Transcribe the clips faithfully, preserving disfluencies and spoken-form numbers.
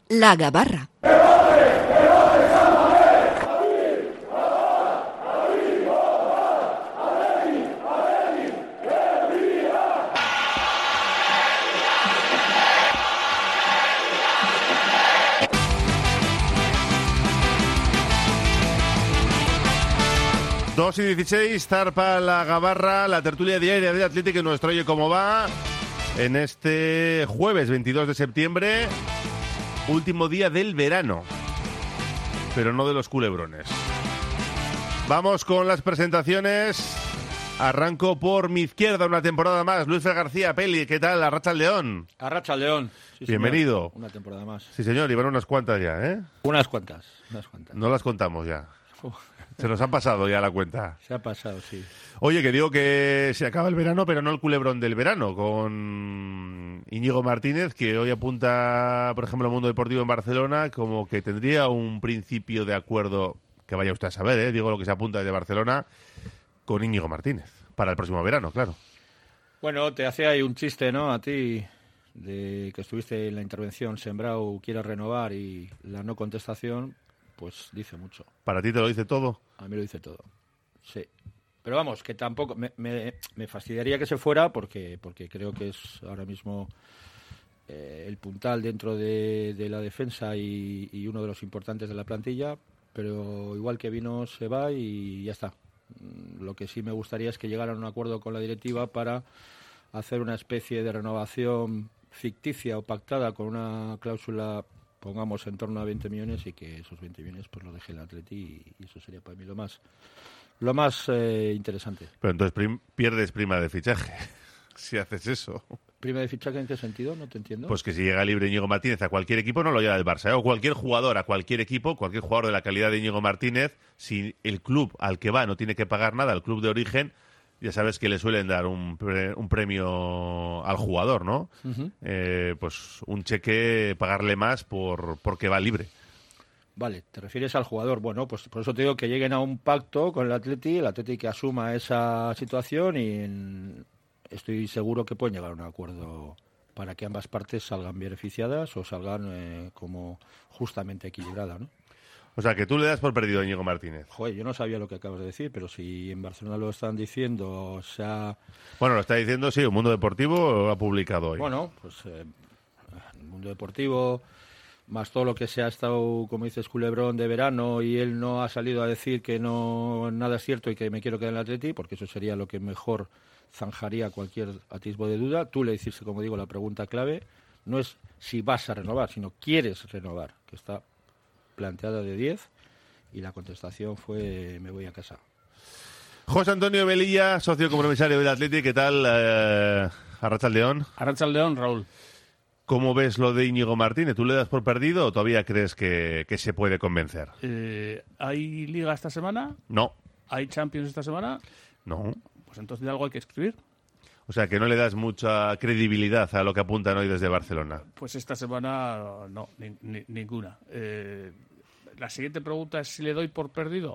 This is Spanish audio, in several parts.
La Gabarra. dos y dieciséis, zarpa la Gabarra, la tertulia diaria del Atlético en nuestro Oye Cómo Va, en este jueves veintidós de septiembre, último día del verano, pero no de los culebrones. Vamos con las presentaciones. Arranco por mi izquierda una temporada más. Luis Fer García, Peli, ¿qué tal? Arratsaldeón. Arratsaldeón. Sí, bienvenido. Señor. Una temporada más. Sí, señor, y van unas cuantas ya, ¿eh? Unas cuantas, unas cuantas. No las contamos ya. Se nos han pasado ya la cuenta. Se ha pasado, sí. Oye, que digo que se acaba el verano, pero no el culebrón del verano, con Íñigo Martínez, que hoy apunta, por ejemplo, al Mundo Deportivo en Barcelona, como que tendría un principio de acuerdo, que vaya usted a saber, ¿eh? Digo lo que se apunta desde Barcelona, con Íñigo Martínez, para el próximo verano, claro. Bueno, te hacía ahí un chiste, ¿no? A ti, de que estuviste en la intervención, Sembrau quiere renovar y la no contestación, pues dice mucho. ¿Para ti te lo dice todo? A mí lo dice todo, sí. Pero vamos, que tampoco me, me, me fastidiaría que se fuera porque porque creo que es ahora mismo eh, el puntal dentro de, de la defensa y, y uno de los importantes de la plantilla, pero igual que vino se va y ya está. Lo que sí me gustaría es que llegaran a un acuerdo con la directiva para hacer una especie de renovación ficticia o pactada con una cláusula, pongamos en torno a veinte millones, y que esos veinte millones pues lo deje el Atleti, y, y eso sería para mí lo más lo más eh, interesante. Pero entonces prim- pierdes prima de fichaje si haces eso. ¿Prima de fichaje en qué sentido? No te entiendo. Pues que si llega libre Íñigo Martínez a cualquier equipo, no lo lleva el Barça, ¿eh? O cualquier jugador a cualquier equipo, cualquier jugador de la calidad de Íñigo Martínez, si el club al que va no tiene que pagar nada, el club de origen, ya sabes que le suelen dar un, pre- un premio al jugador, ¿no? Uh-huh. Eh, pues un cheque, pagarle más por porque va libre. Vale, ¿te refieres al jugador? Bueno, pues por eso te digo que lleguen a un pacto con el Atleti, el Atleti que asuma esa situación, y en... estoy seguro que pueden llegar a un acuerdo para que ambas partes salgan beneficiadas o salgan eh, como justamente equilibradas, ¿no? O sea, que tú le das por perdido a Íñigo Martínez. Joder, yo no sabía lo que acabas de decir, pero si en Barcelona lo están diciendo, o sea... Bueno, lo está diciendo, sí, el Mundo Deportivo lo ha publicado hoy. Bueno, pues eh, el Mundo Deportivo, más todo lo que se ha estado, como dices, culebrón de verano, y él no ha salido a decir que no nada es cierto y que me quiero quedar en el Atleti, porque eso sería lo que mejor zanjaría cualquier atisbo de duda. Tú le hiciste, como digo, la pregunta clave, no es si vas a renovar, sino quieres renovar, que está planteada de diez, y la contestación fue me voy a casa. José Antonio Velilla, socio compromisario del Atleti, ¿qué tal? Eh, Arratsaldeón. Arratsaldeón, Raúl. ¿Cómo ves lo de Íñigo Martínez? ¿Tú le das por perdido o todavía crees que, que se puede convencer? Eh, ¿Hay Liga esta semana? No. ¿Hay Champions esta semana? No. Pues entonces de algo hay que escribir. O sea, que no le das mucha credibilidad a lo que apuntan hoy desde Barcelona. Pues esta semana no, ni, ni, ninguna. Eh, la siguiente pregunta es si le doy por perdido.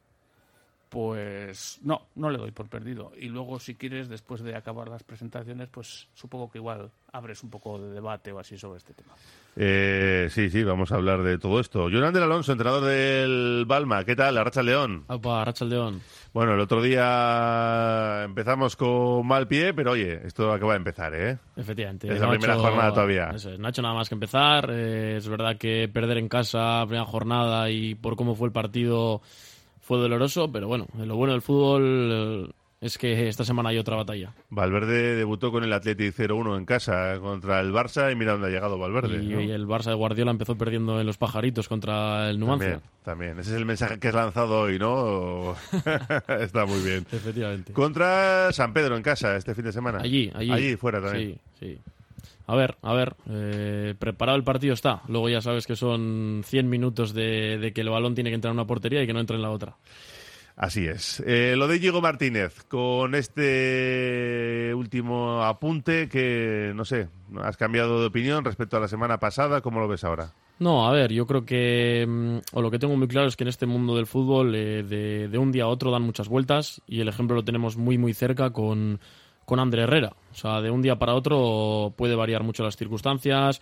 Pues no, no le doy por perdido. Y luego, si quieres, después de acabar las presentaciones, pues supongo que igual abres un poco de debate o así sobre este tema. Eh, sí, sí, vamos a hablar de todo esto. Jonan Alonso, entrenador del Balma, ¿qué tal? Arratsaldeón. Opa, Arratsaldeón. Bueno, el otro día empezamos con mal pie, pero oye, esto acaba de empezar, ¿eh? Efectivamente. Es la no primera hecho, jornada todavía. Eso es, no ha hecho nada más que empezar. Eh, es verdad que perder en casa, primera jornada, y por cómo fue el partido fue doloroso, pero bueno, lo bueno del fútbol es que esta semana hay otra batalla. Valverde debutó con el Athletic cero uno en casa contra el Barça y mira dónde ha llegado Valverde. Y, ¿no? y el Barça de Guardiola empezó perdiendo en los pajaritos contra el Numancia. También, también. Ese es el mensaje que has lanzado hoy, ¿no? Está muy bien. Efectivamente. Contra San Pedro en casa este fin de semana. Allí, allí. Allí, fuera también. Sí, sí. A ver, a ver, eh, preparado el partido está. Luego ya sabes que son cien minutos de, de que el balón tiene que entrar en una portería y que no entre en la otra. Así es. Eh, lo de Íñigo Martínez, con este último apunte que, no sé, ¿has cambiado de opinión respecto a la semana pasada? ¿Cómo lo ves ahora? No, a ver, yo creo que, o lo que tengo muy claro es que en este mundo del fútbol eh, de, de un día a otro dan muchas vueltas, y el ejemplo lo tenemos muy muy cerca con, con Ander Herrera. O sea, de un día para otro puede variar mucho las circunstancias,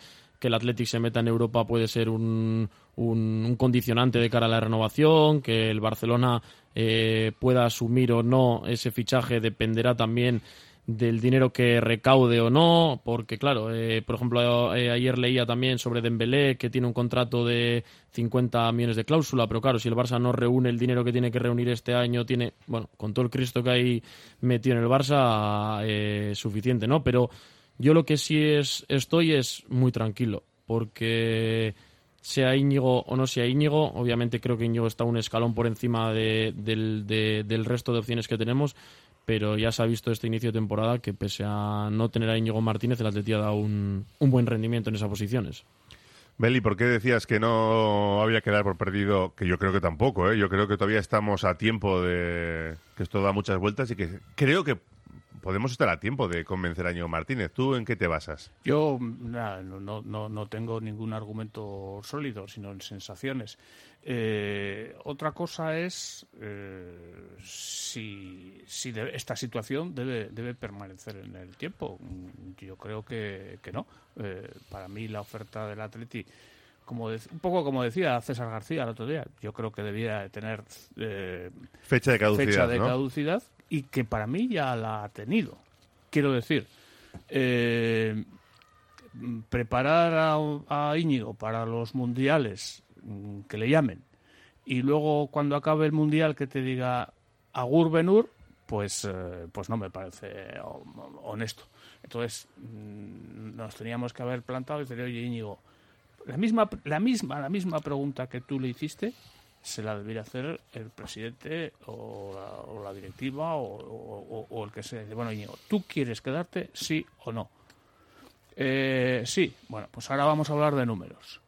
que el Athletic se meta en Europa puede ser un, un, un condicionante de cara a la renovación, que el Barcelona eh, pueda asumir o no ese fichaje dependerá también del dinero que recaude o no, porque claro, eh, por ejemplo, eh, ayer leía también sobre Dembélé, que tiene un contrato de cincuenta millones de cláusula, pero claro, si el Barça no reúne el dinero que tiene que reunir este año, tiene, bueno, con todo el Cristo que hay metido en el Barça, eh, suficiente, ¿no? Pero yo lo que sí es estoy es muy tranquilo, porque sea Íñigo o no sea Íñigo, obviamente creo que Íñigo está un escalón por encima de, del, de, del resto de opciones que tenemos, pero ya se ha visto este inicio de temporada que pese a no tener a Íñigo Martínez, el Atleti ha dado un, un buen rendimiento en esas posiciones. Beli, ¿por qué decías que no había que dar por perdido? Que yo creo que tampoco, ¿eh? Yo creo que todavía estamos a tiempo de que esto da muchas vueltas y que creo que podemos estar a tiempo de convencer a Íñigo Martínez. ¿Tú en qué te basas? Yo nada, no, no, no tengo ningún argumento sólido, sino en sensaciones. Eh, otra cosa es eh, si, si de, esta situación debe, debe permanecer en el tiempo. Yo creo que, que no. Eh, para mí la oferta del Atleti, como de, un poco como decía César García el otro día, yo creo que debía tener eh, fecha de caducidad, fecha de ¿no? caducidad y que para mí ya la ha tenido. Quiero decir, eh, preparar a, a Íñigo para los mundiales, que le llamen, y luego cuando acabe el mundial que te diga Agur Benur, pues, eh, pues no me parece honesto. Entonces nos teníamos que haber plantado y decir, oye Íñigo, la misma, la misma, la misma pregunta que tú le hiciste se la debería hacer el presidente o la, o la directiva o, o, o el que sea. Bueno, Íñigo, ¿tú quieres quedarte, sí o no? Eh, sí, bueno, pues ahora vamos a hablar de números.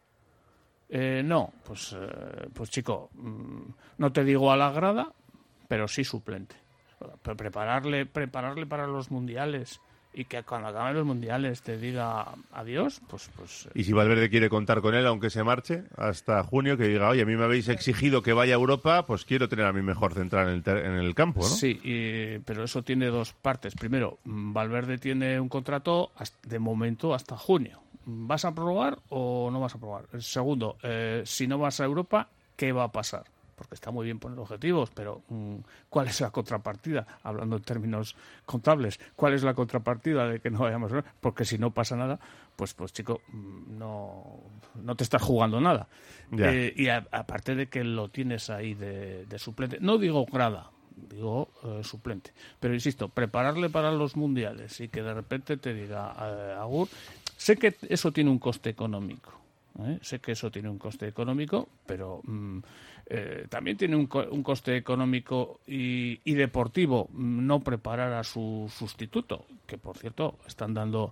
Eh, no, pues, eh, pues chico, mmm, no te digo a la grada, pero sí suplente. Prepararle, prepararle para los mundiales y que cuando acaben los mundiales te diga adiós, pues... pues y si Valverde quiere contar con él, aunque se marche, hasta junio, que diga, oye, a mí me habéis exigido que vaya a Europa, pues quiero tener a mi mejor central en el, ter- en el campo, ¿no? Sí, y, pero eso tiene dos partes. Primero, Valverde tiene un contrato hasta, de momento hasta junio. ¿Vas a probar o no vas a probar? Segundo, eh, si no vas a Europa, ¿qué va a pasar? Porque está muy bien poner objetivos, pero mmm, ¿cuál es la contrapartida? Hablando en términos contables, ¿cuál es la contrapartida de que no vayamos a ver? Porque si no pasa nada, pues, pues chico, no, no te estás jugando nada. Eh, y a, aparte de que lo tienes ahí de, de suplente, no digo grada, digo eh, suplente. Pero insisto, prepararle para los mundiales y que de repente te diga eh, Agur, sé que eso tiene un coste económico. ¿eh? Sé que eso tiene un coste económico, pero mm, eh, también tiene un, co- un coste económico y, y deportivo no preparar a su sustituto, que por cierto están dando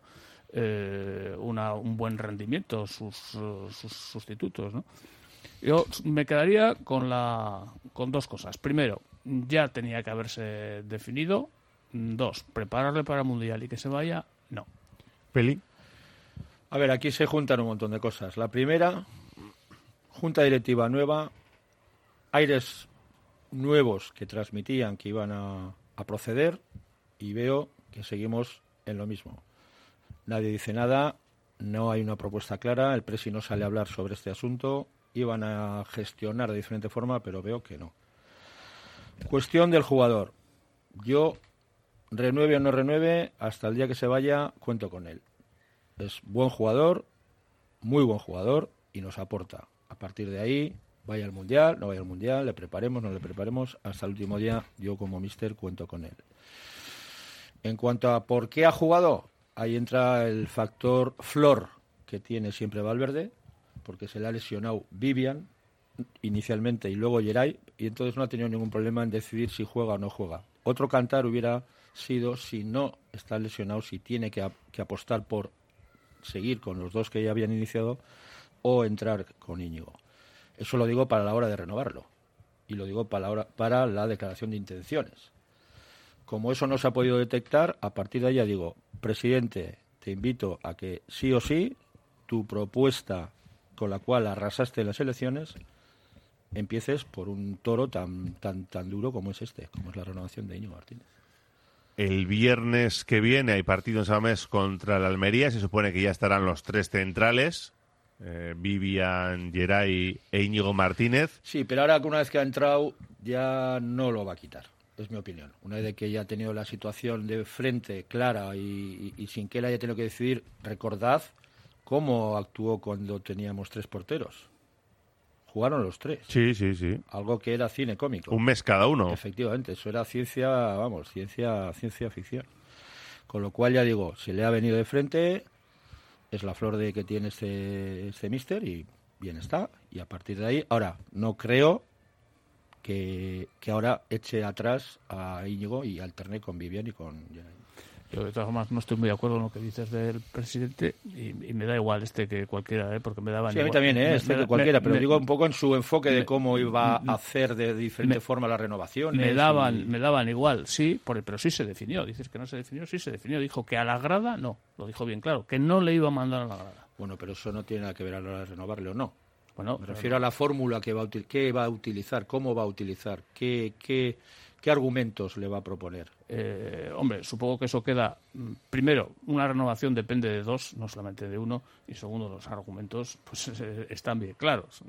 eh, una, un buen rendimiento sus, uh, sus sustitutos, ¿no? Yo me quedaría con la con dos cosas. Primero, ya tenía que haberse definido. Dos, prepararle para el Mundial y que se vaya, no. Peli. A ver, aquí se juntan un montón de cosas. La primera, junta directiva nueva, aires nuevos que transmitían que iban a, a proceder, y veo que seguimos en lo mismo. Nadie dice nada, no hay una propuesta clara, el presi no sale a hablar sobre este asunto, iban a gestionar de diferente forma, pero veo que no. Cuestión del jugador. Yo, renueve o no renueve, hasta el día que se vaya, cuento con él. Es buen jugador, muy buen jugador, y nos aporta. A partir de ahí, vaya al Mundial, no vaya al Mundial, le preparemos, no le preparemos, hasta el último día, yo como míster cuento con él. En cuanto a por qué ha jugado, ahí entra el factor flor que tiene siempre Valverde, porque se le ha lesionado Vivian inicialmente y luego Geray, y entonces no ha tenido ningún problema en decidir si juega o no juega. Otro cantar hubiera sido si no está lesionado, si tiene que, que apostar por seguir con los dos que ya habían iniciado o entrar con Íñigo. Eso lo digo para la hora de renovarlo y lo digo para la, hora, para la declaración de intenciones. Como eso no se ha podido detectar, a partir de ahí ya digo, presidente, te invito a que sí o sí tu propuesta con la cual arrasaste las elecciones empieces por un toro tan tan tan duro como es este, como es la renovación de Íñigo Martínez. El viernes que viene hay partido en Samamés contra el Almería. Se supone que ya estarán los tres centrales. eh, Vivian, Geray e Íñigo Martínez. Sí, pero ahora que una vez que ha entrado ya no lo va a quitar, es mi opinión. Una vez que ya ha tenido la situación de frente clara y, y, y sin que él haya tenido que decidir, recordad cómo actuó cuando teníamos tres porteros. Jugaron los tres. Sí, sí, sí. Algo que era cine cómico. Un mes cada uno. Efectivamente, eso era ciencia, vamos, ciencia, ciencia ficción. Con lo cual ya digo, si le ha venido de frente, es la flor de que tiene este, este míster y bien está. Y a partir de ahí, ahora, no creo que, que ahora eche atrás a Íñigo y alterne con Vivian y con... Yo de todas formas no estoy muy de acuerdo con lo que dices del presidente y, y me da igual este que cualquiera, ¿eh? Porque me daban sí, a mí igual. también, ¿eh? Me, este me, que cualquiera, me, pero me, digo un poco en su enfoque me, de cómo iba me, a hacer de diferente me, forma las renovaciones. Me daban, y... me daban igual, sí, por, pero sí se definió. Dices que no se definió, sí se definió. Dijo que a la grada no, lo dijo bien claro, que no le iba a mandar a la grada. Bueno, pero eso no tiene nada que ver a la hora de renovarle o no. Bueno, me refiero a la fórmula que va a util- qué va a utilizar, cómo va a utilizar, qué, qué, qué argumentos le va a proponer. Eh, hombre, supongo que eso queda. Primero, una renovación depende de dos, no solamente de uno. Y segundo, los argumentos pues eh, están bien claros.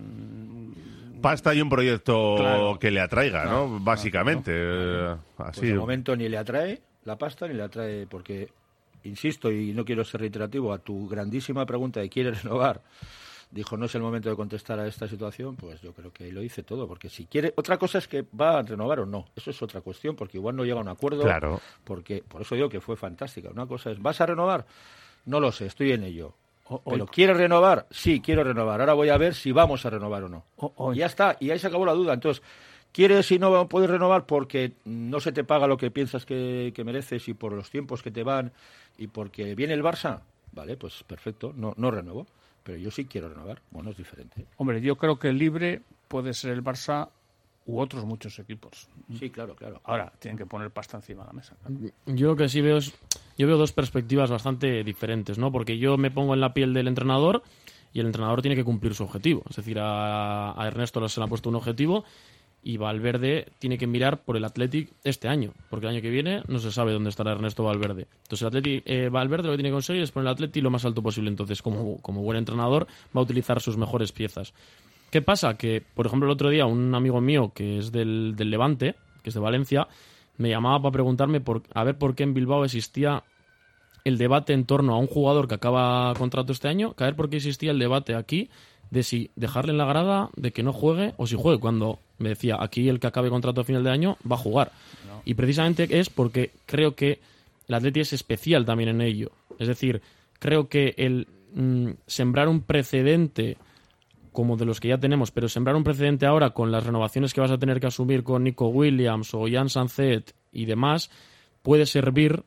Pasta y un proyecto claro, que le atraiga, claro, ¿no? Básicamente. Claro, claro. Así. Pues de momento ni le atrae la pasta ni le atrae, porque, insisto, y no quiero ser reiterativo, a tu grandísima pregunta de ¿quiere renovar? Dijo, no es el momento de contestar a esta situación, pues yo creo que ahí lo dice todo, porque si quiere... Otra cosa es que va a renovar o no, eso es otra cuestión, porque igual no llega a un acuerdo, claro. Porque por eso digo que fue fantástica. Una cosa es, ¿vas a renovar? No lo sé, estoy en ello. O, ¿Pero o, quieres renovar? Sí, quiero renovar. Ahora voy a ver si vamos a renovar o no. O, o, y ya está, y ahí se acabó la duda. Entonces, ¿quieres y no puedes renovar porque no se te paga lo que piensas que, que mereces y por los tiempos que te van y porque viene el Barça? Vale, pues perfecto, no, no renuevo. Pero yo sí quiero renovar. Bueno, es diferente. Hombre, yo creo que libre puede ser el Barça u otros muchos equipos. Sí, claro, claro. Ahora, tienen que poner pasta encima de la mesa. Claro. Yo lo que sí veo es... Yo veo dos perspectivas bastante diferentes, ¿no? Porque yo me pongo en la piel del entrenador y el entrenador tiene que cumplir su objetivo. Es decir, a, a Ernesto se le ha puesto un objetivo y Valverde tiene que mirar por el Athletic este año, porque el año que viene no se sabe dónde estará Ernesto Valverde. Entonces el Athletic, eh, Valverde lo que tiene que conseguir es poner el Athletic lo más alto posible. Entonces, como, como buen entrenador, va a utilizar sus mejores piezas. ¿Qué pasa? Que, por ejemplo, el otro día un amigo mío que es del, del Levante, que es de Valencia, me llamaba para preguntarme por, a ver por qué en Bilbao existía el debate en torno a un jugador que acaba contrato este año, que a ver por qué existía el debate aquí de si dejarle en la grada, de que no juegue o si juegue, cuando me decía, aquí el que acabe contrato a final de año va a jugar. No. Y precisamente es porque creo que el Atleti es especial también en ello. Es decir, creo que el mmm, sembrar un precedente como de los que ya tenemos, pero sembrar un precedente ahora con las renovaciones que vas a tener que asumir con Nico Williams o Jan Sancet y demás, puede servir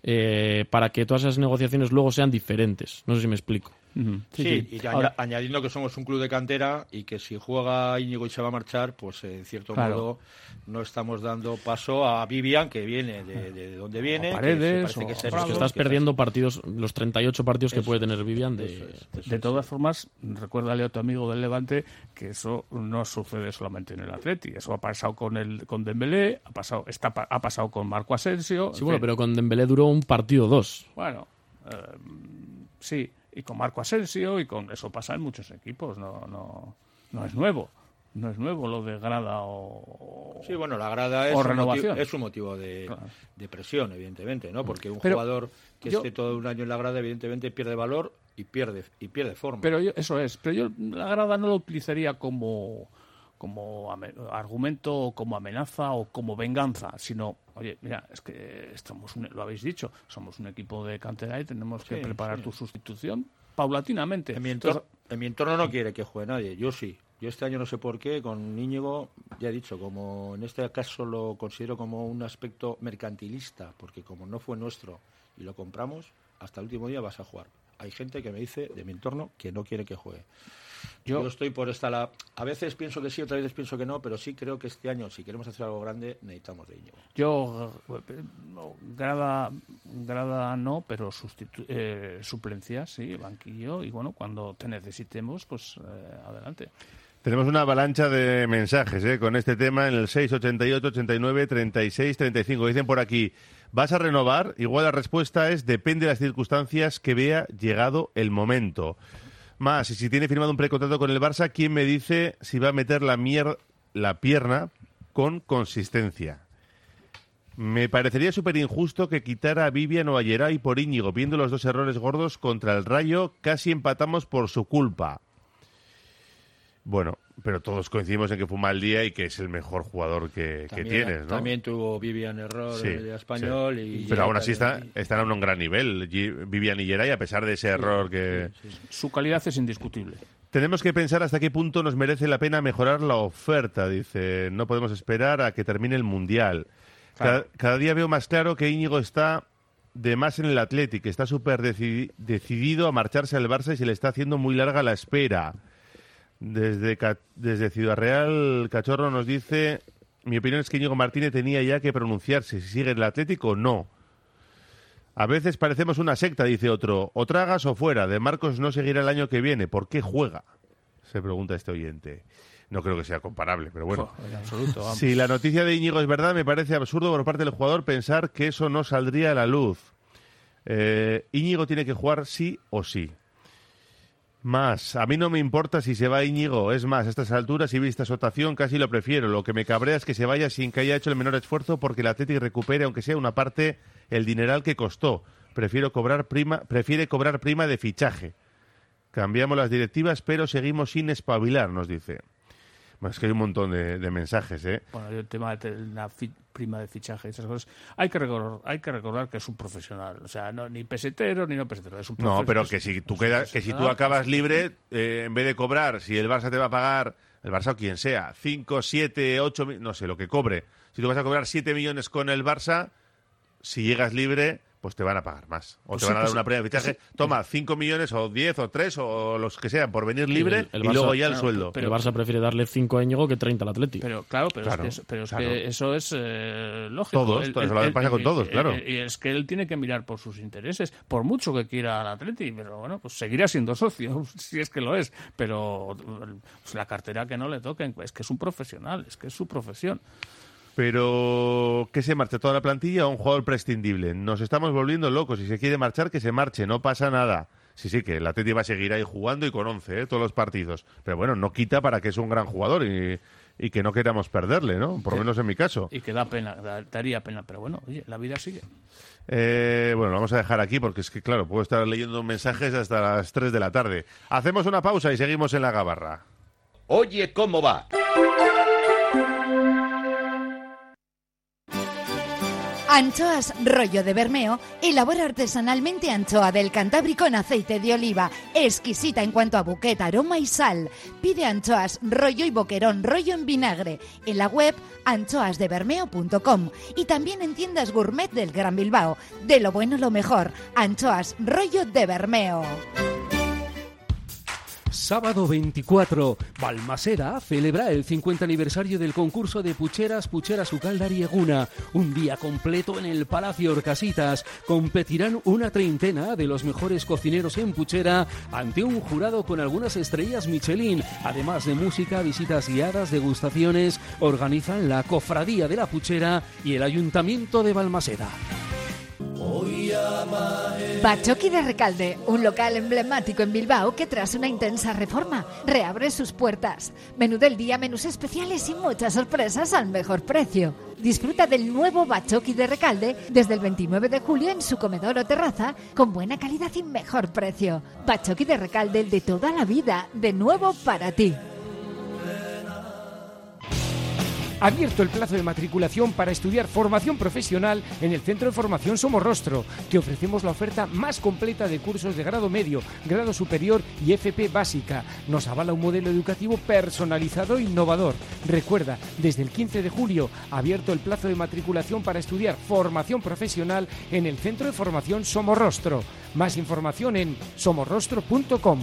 eh, para que todas esas negociaciones luego sean diferentes. No sé si me explico. Uh-huh. Sí, sí, sí. Y ahora, añadiendo que somos un club de cantera y que si juega Íñigo y se va a marchar, pues en cierto claro. modo no estamos dando paso a Vivian, que viene de, de donde viene. A Paredes, que, que, que, se que estás perdiendo partidos, los treinta y ocho partidos que eso, puede tener Vivian. De, eso es, eso de todas es. formas, recuérdale a tu amigo del Levante que eso no sucede solamente en el Atleti. Eso ha pasado con el con Dembélé, ha pasado, está, ha pasado con Marco Asensio. Sí, bueno, pero con Dembélé duró un partido dos. Bueno, eh, sí. Y con Marco Asensio, y con eso pasa en muchos equipos, no no no es nuevo. No es nuevo lo de grada o sí, bueno, la grada es, o un, renovación. Motivo, es un motivo de, claro. de presión, evidentemente, ¿no? Porque un pero jugador que yo, esté todo un año en la grada, evidentemente pierde valor y pierde y pierde forma. Pero yo, eso es, pero yo la grada no lo utilizaría como como argumento o como amenaza o como venganza, sino, oye, mira, es que estamos un, lo habéis dicho, somos un equipo de cantera y tenemos que sí, preparar sí. tu sustitución paulatinamente. En mi, entorno, Entonces, en mi entorno no quiere que juegue nadie, yo sí. Yo este año no sé por qué, con Íñigo, ya he dicho, como en este caso lo considero como un aspecto mercantilista, porque como no fue nuestro y lo compramos, hasta el último día vas a jugar. Hay gente que me dice, de mi entorno, que no quiere que juegue. Yo, Yo estoy por esta la... A veces pienso que sí, otras veces pienso que no, pero sí creo que este año, si queremos hacer algo grande, necesitamos de Íñigo. Yo, grada, grada no, pero sustitu- eh, suplencia, sí, banquillo, y bueno, cuando te necesitemos, pues eh, adelante. Tenemos una avalancha de mensajes ¿eh? con este tema en el seis ochenta y ocho, ochenta y nueve, treinta y seis, treinta y cinco. Dicen por aquí, ¿vas a renovar? Igual la respuesta es depende de las circunstancias que vea llegado el momento. Más, y si tiene firmado un precontrato con el Barça, ¿quién me dice si va a meter la, mier la pierna con consistencia? Me parecería súper injusto que quitara a Vivian o a Geray por Íñigo, viendo los dos errores gordos contra el Rayo, casi empatamos por su culpa. Bueno, pero todos coincidimos en que fue un mal día y que es el mejor jugador que, también, que tienes, ¿no? También tuvo Vivian error sí, de Español. Sí. Y pero aún así está, y... están a un gran nivel, Vivian y Geray, a pesar de ese sí, error que... Sí, sí. Su calidad es indiscutible. Tenemos que pensar hasta qué punto nos merece la pena mejorar la oferta, dice. No podemos esperar a que termine el Mundial. Claro. Cada, cada día veo más claro que Íñigo está de más en el Athletic, está súper decidi decidido a marcharse al Barça y se le está haciendo muy larga la espera. Desde, desde Ciudad Real, Cachorro nos dice, mi opinión es que Íñigo Martínez tenía ya que pronunciarse si sigue en el Atlético o no. A veces parecemos una secta, dice otro, o tragas o fuera, de Marcos no seguirá el año que viene, ¿por qué juega? Se pregunta este oyente. No creo que sea comparable, pero bueno. Oh, en absoluto, vamos. Si la noticia de Íñigo es verdad, me parece absurdo por parte del jugador pensar que eso no saldría a la luz. Eh, Íñigo tiene que jugar sí o sí. Más, a mí no me importa si se va Íñigo, es más, a estas alturas y vista su actuación casi lo prefiero. Lo que me cabrea es que se vaya sin que haya hecho el menor esfuerzo porque el Athletic recupere, aunque sea una parte, el dineral que costó. Prefiero cobrar prima, prefiere cobrar prima de fichaje. Cambiamos las directivas, pero seguimos sin espabilar, nos dice. Bueno, es que hay un montón de, de mensajes, ¿eh? Bueno, el tema de la prima de fichaje y esas cosas, hay que recordar, hay que recordar que es un profesional, o sea, no ni pesetero ni no pesetero, es un profesional. No, pero que si tú quedas, que si tú acabas libre, eh, en vez de cobrar, si el Barça te va a pagar, el Barça o quien sea, cinco, siete, ocho, no sé, lo que cobre, si tú vas a cobrar siete millones con el Barça, si llegas libre, pues te van a pagar más. O pues te sí, van a dar pues una prima de fichaje. Sí, toma, cinco millones o diez o tres o los que sean por venir libre el, el Barça, y luego ya el claro, sueldo. Pero el Barça prefiere darle cinco a Íñigo que treinta al Atlético. Pero claro, pero claro, es que, pero es claro. que eso es eh, lógico. Todos, el, eso lo pasa con todos, claro. Y es que él tiene que mirar por sus intereses, por mucho que quiera al Atlético, pero bueno, pues seguirá siendo socio, si es que lo es. Pero pues, la cartera que no le toquen, es que es un profesional, es que es su profesión. Pero que se marche toda la plantilla o un jugador prescindible. Nos estamos volviendo locos. Si se quiere marchar, que se marche. No pasa nada. Sí, sí, que el Atleti va a seguir ahí jugando y con once, ¿eh? Todos los partidos. Pero bueno, no quita para que es un gran jugador y, y que no queramos perderle, ¿no? Por lo menos en mi caso. Y que da pena, da, daría pena. Pero bueno, oye, la vida sigue. Eh, bueno, lo vamos a dejar aquí porque es que, claro, puedo estar leyendo mensajes hasta las tres de la tarde. Hacemos una pausa y seguimos en la gabarra. Oye, ¿cómo va? Anchoas Rollo de Bermeo elabora artesanalmente anchoa del Cantábrico en aceite de oliva, exquisita en cuanto a buquet, aroma y sal. Pide anchoas rollo y boquerón rollo en vinagre en la web anchoas de bermeo punto com y también en tiendas gourmet del Gran Bilbao. De lo bueno lo mejor, Anchoas Rollo de Bermeo. Sábado veinticuatro, Balmaseda celebra el cincuenta aniversario del concurso de Pucheras, Pucheras Ucaldar y Eguna. Un día completo en el Palacio Orcasitas. Competirán una treintena de los mejores cocineros en Puchera ante un jurado con algunas estrellas Michelin. Además de música, visitas guiadas, degustaciones, organizan la Cofradía de la Puchera y el Ayuntamiento de Balmaseda. Bachoqui de Recalde, un local emblemático en Bilbao que tras una intensa reforma reabre sus puertas. Menú del día, menús especiales y muchas sorpresas al mejor precio. Disfruta del nuevo Bachoqui de Recalde desde el veintinueve de julio en su comedor o terraza con buena calidad y mejor precio. Bachoqui de Recalde, el de toda la vida, de nuevo para ti. Abierto el plazo de matriculación para estudiar formación profesional en el Centro de Formación Somorrostro. Te ofrecemos la oferta más completa de cursos de grado medio, grado superior y F P básica. Nos avala un modelo educativo personalizado e innovador. Recuerda, desde el quince de julio, abierto el plazo de matriculación para estudiar formación profesional en el Centro de Formación Somorrostro. Más información en somorrostro punto com.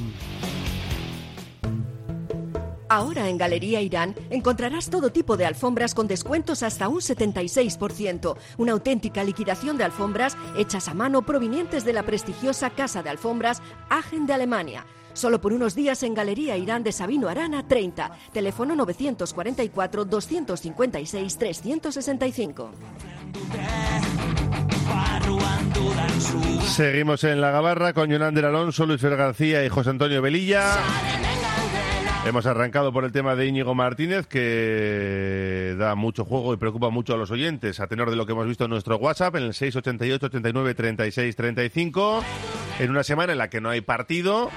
Ahora en Galería Irán encontrarás todo tipo de alfombras con descuentos hasta un setenta y seis por ciento. Una auténtica liquidación de alfombras hechas a mano provenientes de la prestigiosa casa de alfombras Agen de Alemania. Solo por unos días en Galería Irán de Sabino Arana treinta. Teléfono novecientos cuarenta y cuatro, doscientos cincuenta y seis, trescientos sesenta y cinco. Seguimos en la Gabarra con Jonander Alonso, Luis Fer García y José Antonio Velilla. Hemos arrancado por el tema de Íñigo Martínez, que da mucho juego y preocupa mucho a los oyentes, a tenor de lo que hemos visto en nuestro WhatsApp, en el seis ochenta y ocho, ochenta y nueve, treinta y seis, treinta y cinco, en una semana en la que no hay partido.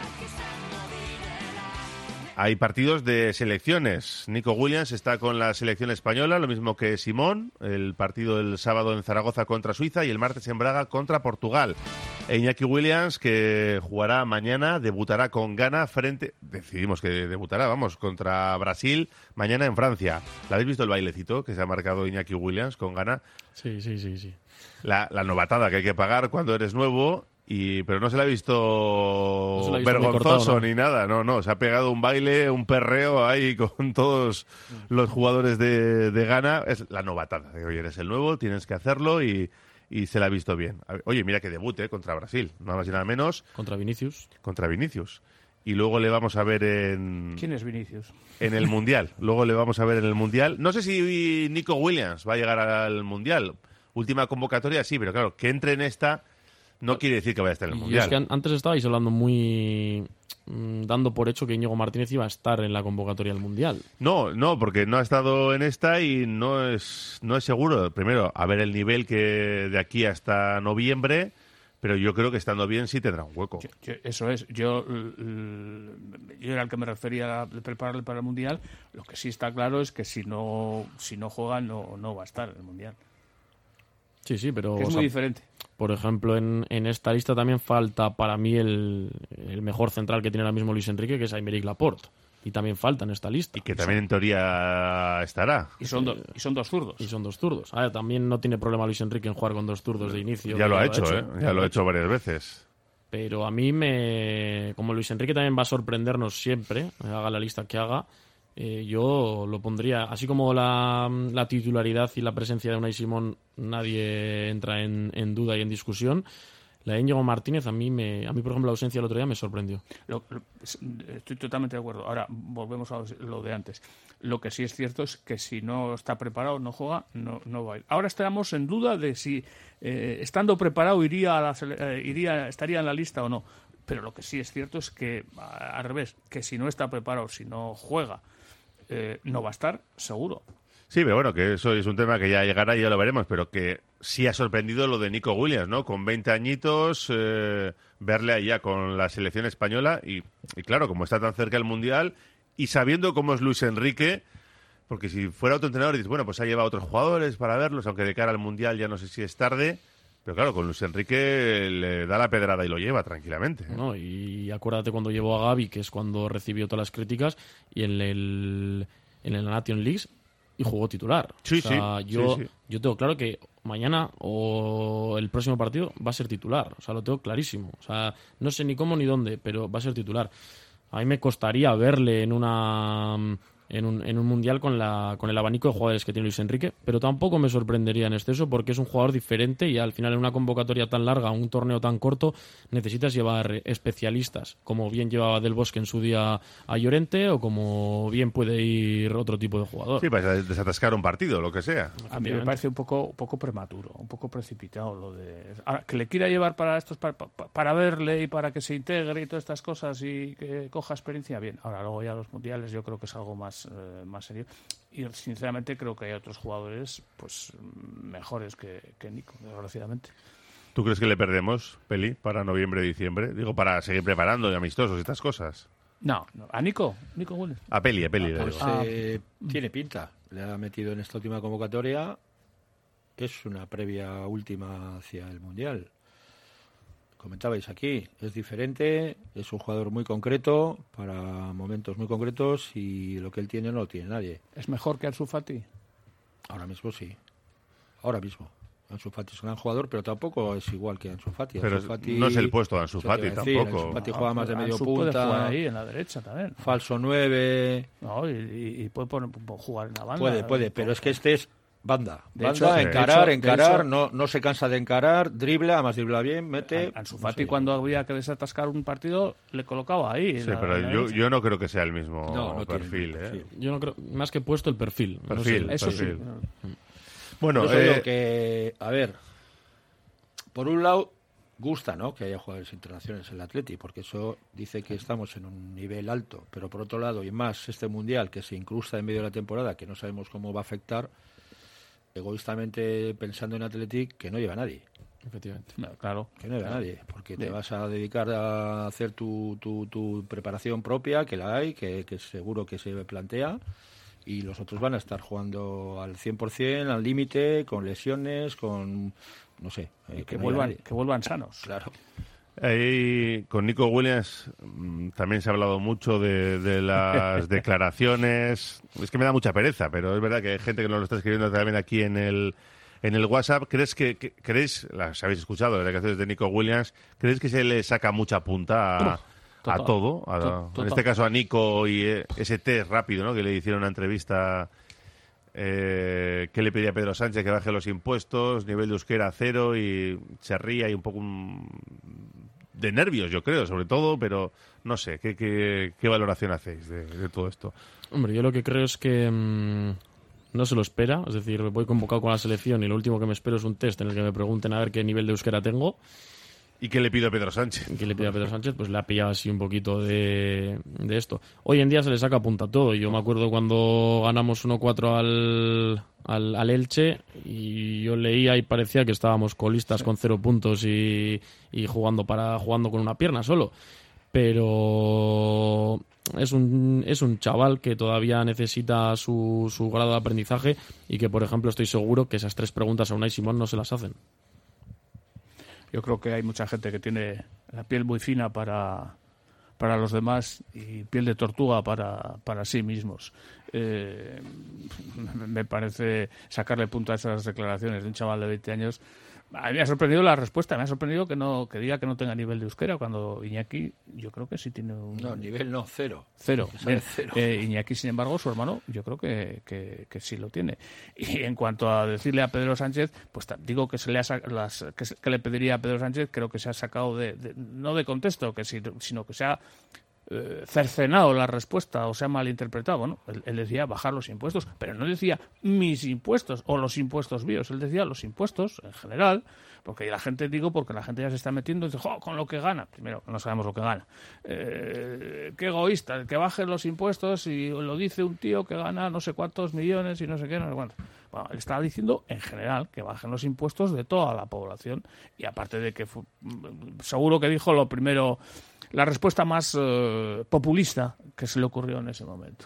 Hay partidos de selecciones. Nico Williams está con la selección española, lo mismo que Simón, el partido del sábado en Zaragoza contra Suiza y el martes en Braga contra Portugal. E Iñaki Williams, que jugará mañana, debutará con Ghana frente... Decidimos que debutará, vamos, contra Brasil mañana en Francia. ¿La habéis visto el bailecito que se ha marcado Iñaki Williams con Ghana? Sí, sí, sí, sí. La, la novatada que hay que pagar cuando eres nuevo... Y, pero no se le ha visto, no se le ha visto vergonzoso cortado, ¿no? ni nada, no, no, se ha pegado un baile, un perreo ahí con todos los jugadores de, de Ghana. Es la novatada, oye, eres el nuevo, tienes que hacerlo y, y se le ha visto bien. Oye, mira que debut, ¿eh? Contra Brasil, nada más y nada menos. Contra Vinicius. Contra Vinicius. Y luego le vamos a ver en... ¿Quién es Vinicius? En el Mundial, luego le vamos a ver en el Mundial. No sé si Nico Williams va a llegar al Mundial. Última convocatoria, sí, pero claro, que entre en esta... No quiere decir que vaya a estar en el Mundial. Y es que an- antes estabais hablando muy... Mmm, dando por hecho que Íñigo Martínez iba a estar en la convocatoria del Mundial. No, no, porque no ha estado en esta y no es, no es seguro. Primero, a ver el nivel que de aquí hasta noviembre, pero yo creo que estando bien sí tendrá un hueco. Yo, yo, eso es. Yo, l- yo era el que me refería a prepararle para el Mundial. Lo que sí está claro es que si no, si no juega no, no va a estar en el Mundial. Sí, sí, pero... Que es o muy sea, diferente. Por ejemplo, en, en esta lista también falta para mí el, el mejor central que tiene ahora mismo Luis Enrique, que es Aymeric Laporte. Y también falta en esta lista. Y que también en teoría estará. Y son, do- y son dos zurdos. Y son dos zurdos. A ver, también no tiene problema Luis Enrique en jugar con dos zurdos de inicio. Ya lo ha hecho, ¿eh? Ya lo ha hecho varias veces. Pero a mí me... Como Luis Enrique también va a sorprendernos siempre, haga la lista que haga, eh, yo lo pondría... Así como la, la titularidad y la presencia de Unai Simón nadie entra en, en duda y en discusión, la de Íñigo Martínez a mí, me, a mí por ejemplo, la ausencia del otro día me sorprendió. Lo- lo- estoy totalmente de acuerdo. Ahora, volvemos a lo de antes. Lo que sí es cierto es que si no está preparado, no juega, no, no va a ir. Ahora estamos en duda de si, eh, estando preparado, iría a la sele- eh, iría, estaría en la lista o no. Pero lo que sí es cierto es que, a- al revés, que si no está preparado, si no juega, eh, no va a estar, seguro. Sí, pero bueno, que eso es un tema que ya llegará y ya lo veremos, pero que sí ha sorprendido lo de Nico Williams, ¿no? Con veinte añitos, eh, verle allá con la selección española y, y claro, como está tan cerca el Mundial y sabiendo cómo es Luis Enrique, porque si fuera otro entrenador dices, bueno, pues ha llevado a otros jugadores para verlos, aunque de cara al Mundial ya no sé si es tarde, pero claro, con Luis Enrique le da la pedrada y lo lleva tranquilamente. ¿No? Y acuérdate cuando llevó a Gavi, que es cuando recibió todas las críticas, y en el, en el Nation League y jugó titular. Sí, o sea, sí, yo, sí, sí. yo tengo claro que mañana o el próximo partido va a ser titular. O sea, lo tengo clarísimo. O sea, no sé ni cómo ni dónde, pero va a ser titular. A mí me costaría verle en una en un, en un mundial con la con el abanico de jugadores que tiene Luis Enrique, pero tampoco me sorprendería en exceso porque es un jugador diferente y al final en una convocatoria tan larga, un torneo tan corto, necesitas llevar especialistas, como bien llevaba Del Bosque en su día a Llorente o como bien puede ir otro tipo de jugador. Sí, para desatascar un partido, lo que sea. A mí me parece un poco, un poco prematuro, un poco precipitado lo de... Ahora, que le quiera llevar para estos para, para, para verle y para que se integre y todas estas cosas y que coja experiencia, bien. Ahora, luego ya los mundiales yo creo que es algo más, eh, más serio. Y sinceramente creo que hay otros jugadores pues mejores que, que Nico, desgraciadamente. ¿Tú crees que le perdemos, Peli, para noviembre, diciembre? Digo, para seguir preparando y amistosos y estas cosas. No, no. ¿A Nico? ¿Nico Williams? A Peli, a Peli. le Pues digo. Ah. eh, tiene pinta. Le ha metido en esta última convocatoria. Es una previa última hacia el Mundial. Comentabais aquí, es diferente, es un jugador muy concreto para momentos muy concretos y lo que él tiene no lo tiene nadie. ¿Es mejor que Ansu Fati? Ahora mismo sí. Ahora mismo. Ansu Fati es un gran jugador, pero tampoco es igual que Ansu Fati. Pero Ansu Fati no es el puesto de Ansu eso te Fati iba a decir, tampoco. Ansu Fati juega más de medio Ansu puede jugar punta, ahí en la derecha también. falso nueve. No, y, y- y puede poner, jugar en la banda. Puede, puede, pero es que este es banda. De Banda, hecho, de encarar, hecho- de encarar, hecho- no, no se cansa de encarar, dribla, además dribla bien, mete... An- Ansu no Fati sé. cuando había que desatascar un partido le colocaba ahí. en Sí, la- pero en la yo, derecha. yo no creo que sea el mismo No, no tiene perfil. el ¿eh? perfil. Yo no creo, más que puesto el perfil. no Perfil, sé. Eso sí. perfil. Bueno, Por eso digo eh, que, a ver, por un lado, gusta, ¿no?, que haya jugadores internacionales en el Atleti, porque eso dice que estamos en un nivel alto, pero por otro lado, y más este Mundial que se incrusta en medio de la temporada, que no sabemos cómo va a afectar, egoístamente pensando en Atleti, que no lleva a nadie. Efectivamente. No, claro. Que no lleva claro. a nadie, porque te Bien. vas a dedicar a hacer tu, tu, tu preparación propia, que la hay, que, que seguro que se plantea, y los otros van a estar jugando al cien por ciento, al límite, con lesiones, con... no sé. Eh, Que no vuelvan, lleva a que vuelvan sanos. Claro. Ahí, con Nico Williams mm, también se ha hablado mucho de, de las declaraciones. Es que me da mucha pereza, pero es verdad que hay gente que nos lo está escribiendo también aquí en el en el WhatsApp. ¿Crees que, que creéis, las habéis escuchado, las declaraciones de Nico Williams, creéis que se le saca mucha punta a, Total. a todo? A- Total. en este caso a Nico y eh, ese test rápido, ¿no?, que le hicieron una entrevista. Eh, que le pedía a Pedro Sánchez que baje los impuestos, nivel de euskera cero, y se ría y un poco un- de nervios, yo creo, sobre todo, pero no sé, ¿qué, qué, qué valoración hacéis de, de todo esto? Hombre, yo lo que creo es que mmm, no se lo espera. Es decir, voy convocado con la selección y lo último que me espero es un test en el que me pregunten a ver qué nivel de euskera tengo. ¿Y qué le pido a Pedro Sánchez? ¿Y qué le pide a Pedro Sánchez? Pues le ha pillado así un poquito de, de esto. Hoy en día se le saca punta todo. Yo me acuerdo cuando ganamos uno cuatro al, al, al Elche, y yo leía y parecía que estábamos colistas sí. con cero puntos y, y jugando para jugando con una pierna solo. Pero es un, es un chaval que todavía necesita su, su grado de aprendizaje, y que, por ejemplo, estoy seguro que esas tres preguntas a Unai Simón no se las hacen. Yo creo que hay mucha gente que tiene la piel muy fina para, para los demás y piel de tortuga para, para sí mismos. Eh, me parece sacarle punto a esas declaraciones de un chaval de veinte años. A mí me ha sorprendido la respuesta, me ha sorprendido que no que diga que no tenga nivel de euskera, cuando Iñaki, yo creo que sí tiene un... No, nivel no, cero. Cero. Bien, cero. Eh, Iñaki, sin embargo, su hermano, yo creo que, que, que sí lo tiene. Y en cuanto a decirle a Pedro Sánchez, pues digo que se le ha sac- las que, se- que le pediría a Pedro Sánchez, creo que se ha sacado de, de- no de contexto, que si- sino que se ha eh, cercenado la respuesta o se ha malinterpretado. Bueno, él, él decía bajar los impuestos, pero no decía mis impuestos o los impuestos míos, él decía los impuestos en general, porque la gente, digo, porque la gente ya se está metiendo y dice, jo, con lo que gana. Primero, no sabemos lo que gana. Eh, qué egoísta, que bajen los impuestos, y lo dice un tío que gana no sé cuántos millones y no sé qué, no sé cuánto. Bueno, él estaba diciendo en general que bajen los impuestos de toda la población, y aparte de que fu- seguro que dijo lo primero, la respuesta más eh, populista que se le ocurrió en ese momento.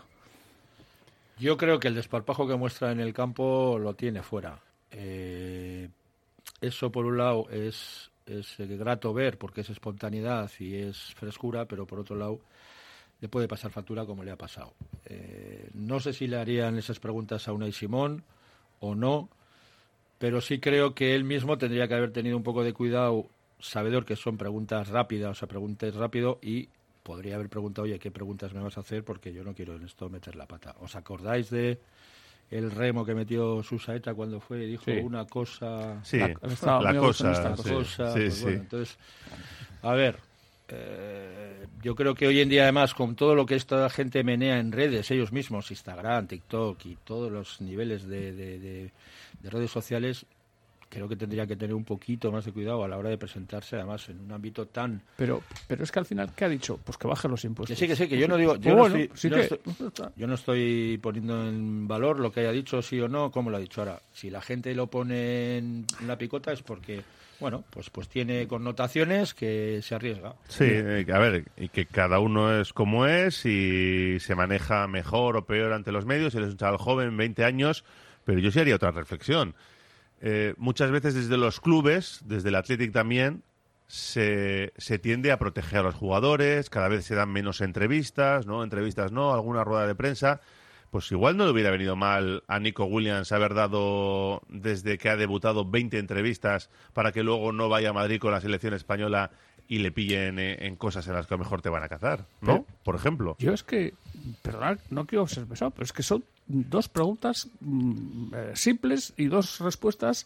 Yo creo que el desparpajo que muestra en el campo lo tiene fuera. Eh, eso, por un lado, es, es eh, grato ver, porque es espontaneidad y es frescura, pero por otro lado le puede pasar factura como le ha pasado. Eh, no sé si le harían esas preguntas a Unai Simón o no, pero sí creo que él mismo tendría que haber tenido un poco de cuidado, sabedor que son preguntas rápidas, o sea, preguntas rápido, y podría haber preguntado, oye, ¿qué preguntas me vas a hacer? Porque yo no quiero en esto meter la pata. ¿Os acordáis de el remo que metió Susaeta cuando fue y dijo Sí. una cosa? Sí, La- estaba la muy cosa. oportunista, sí, cosa, sí, pues sí. bueno, entonces, a ver, eh, yo creo que hoy en día, además, con todo lo que esta gente menea en redes, ellos mismos, Instagram, TikTok y todos los niveles de, de, de, de redes sociales, creo que tendría que tener un poquito más de cuidado a la hora de presentarse, además, en un ámbito tan... Pero, pero es que al final, ¿qué ha dicho? Pues que baje los Que impuestos. sí, que sí, que yo no digo... Yo, Pues no, bueno, estoy, sí yo, que- no estoy, yo no estoy poniendo en valor lo que haya dicho, sí o no, como lo ha dicho ahora. Si la gente lo pone en la picota es porque, bueno, pues, pues tiene connotaciones que se arriesga. Sí, eh, a ver, y que cada uno es como es y se maneja mejor o peor ante los medios. Él es un chaval joven, veinte años, pero yo sí haría otra reflexión. Eh, muchas veces desde los clubes, desde el Athletic también, se, se tiende a proteger a los jugadores, cada vez se dan menos entrevistas, ¿no? Entrevistas no, alguna rueda de prensa. Pues igual no le hubiera venido mal a Nico Williams haber dado, desde que ha debutado, veinte entrevistas para que luego no vaya a Madrid con la selección española y le pillen en, en cosas en las que a lo mejor te van a cazar, ¿no? Pero- Por ejemplo. Yo es que, perdonad, no quiero ser pesado, pero es que son dos preguntas mm, eh, simples y dos respuestas